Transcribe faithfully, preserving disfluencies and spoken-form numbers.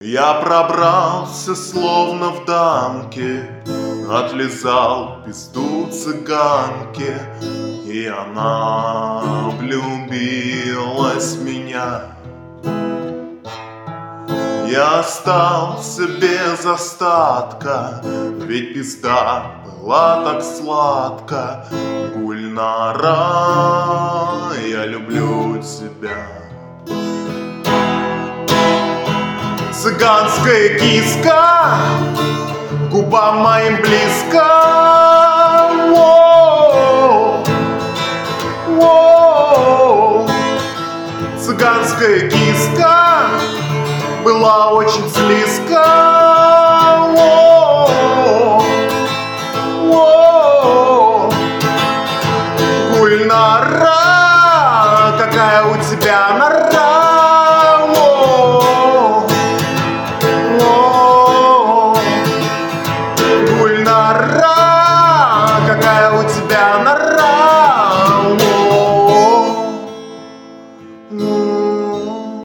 Я пробрался, словно в дамке, отлизал пизду цыганке, и она влюбилась в меня. Я остался без остатка, ведь пизда была так сладко. Гульнара, я люблю тебя. Цыганская киска, губам моим близко. Воу, воу. Цыганская киска была очень слизко.